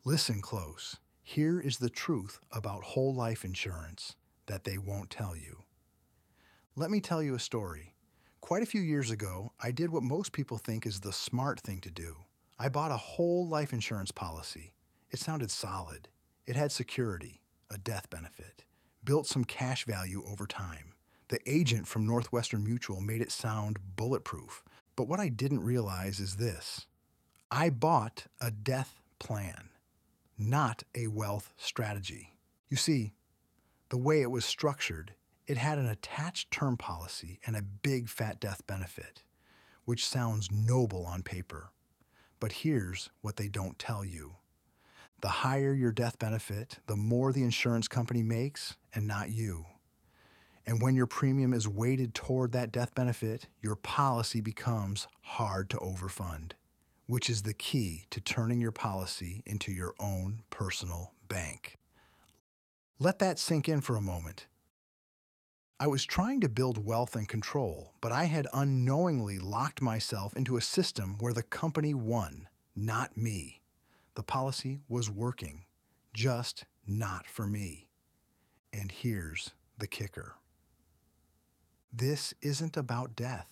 Listen close. Here is the truth about whole life insurance that they won't tell you. Let me tell you a story. Quite a few years ago, I did what most people think is the smart thing to do. I bought a whole life insurance policy. It sounded solid. It had security, a death benefit, built some cash value over time. The agent from Northwestern Mutual made it sound bulletproof. But what I didn't realize is this. I bought a death plan, not a wealth strategy. You see, the way it was structured, it had an attached term policy and a big fat death benefit, which sounds noble on paper. But here's what they don't tell you. The higher your death benefit, the more the insurance company makes, and not you. And when your premium is weighted toward that death benefit, your policy becomes hard to overfund, which is the key to turning your policy into your own personal bank. Let that sink in for a moment. I was trying to build wealth and control, but I had unknowingly locked myself into a system where the company won, not me. The policy was working, just not for me. And here's the kicker. This isn't about death.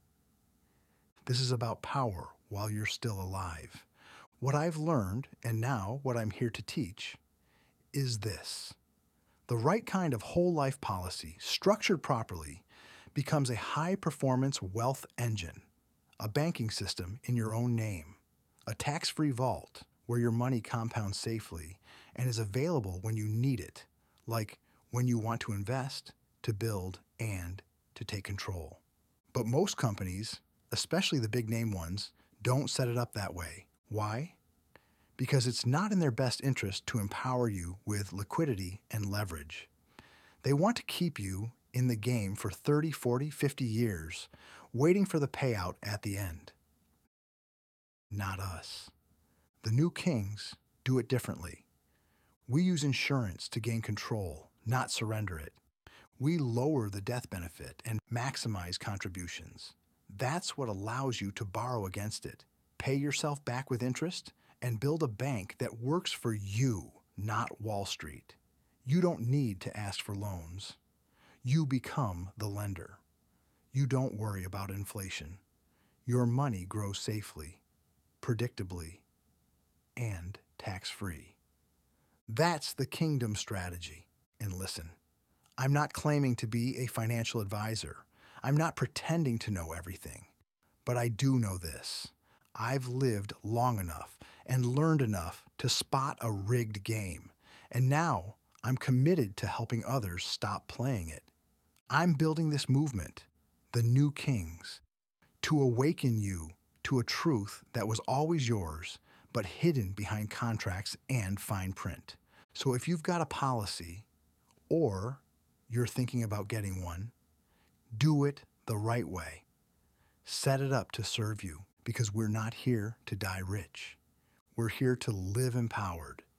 This is about power while you're still alive. What I've learned, and now what I'm here to teach, is this. The right kind of whole life policy, structured properly, becomes a high-performance wealth engine, a banking system in your own name, a tax-free vault where your money compounds safely and is available when you need it, like when you want to invest, to build, and to take control. But most companies, especially the big-name ones, don't set it up that way. Why? Because it's not in their best interest to empower you with liquidity and leverage. They want to keep you in the game for 30, 40, 50 years, waiting for the payout at the end. Not us. The new kings do it differently. We use insurance to gain control, not surrender it. We lower the death benefit and maximize contributions. That's what allows you to borrow against it, pay yourself back with interest, and build a bank that works for you, not Wall Street. You don't need to ask for loans. You become the lender. You don't worry about inflation. Your money grows safely, predictably, and tax-free. That's the kingdom strategy. And listen, I'm not claiming to be a financial advisor. I'm not pretending to know everything. But I do know this. I've lived long enough and learned enough to spot a rigged game. And now I'm committed to helping others stop playing it. I'm building this movement, the New Kings, to awaken you to a truth that was always yours, but hidden behind contracts and fine print. So if you've got a policy, or you're thinking about getting one, do it the right way. Set it up to serve you, because we're not here to die rich. We're here to live empowered,